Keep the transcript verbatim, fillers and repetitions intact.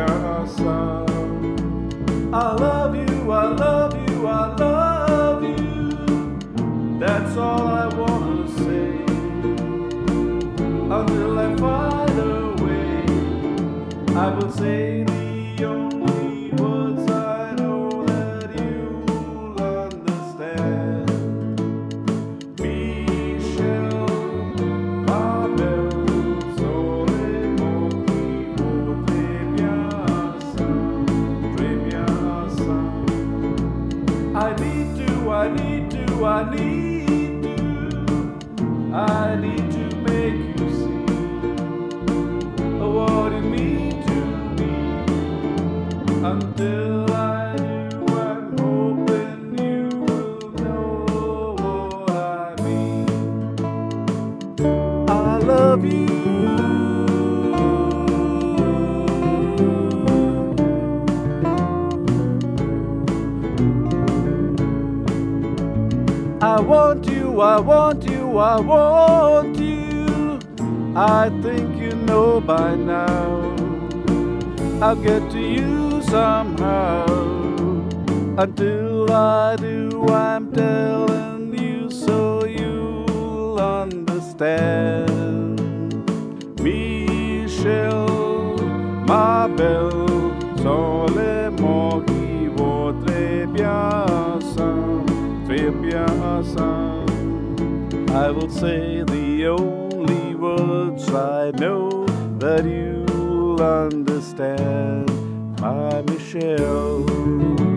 bien ça. I love you, I love you, I love you. That's all I wanna say. Until I find a way, I will say the only words I know that you'll understand. Michel, ma belle, sole mon vivo, très bien ça, très bien ça. I need to, I need to, I need to, I need to make you see what it means to me. Until I do, I'm hoping you will know what I mean. I love you. I want you, I want you, I want you. I think you know by now. I'll get to you somehow. Until I do, I'm telling you so you'll understand. Michel, ma belle, sont les mots qui vont très bien ça, très bien ça. I will say the only words I know that you'll understand, my Michelle.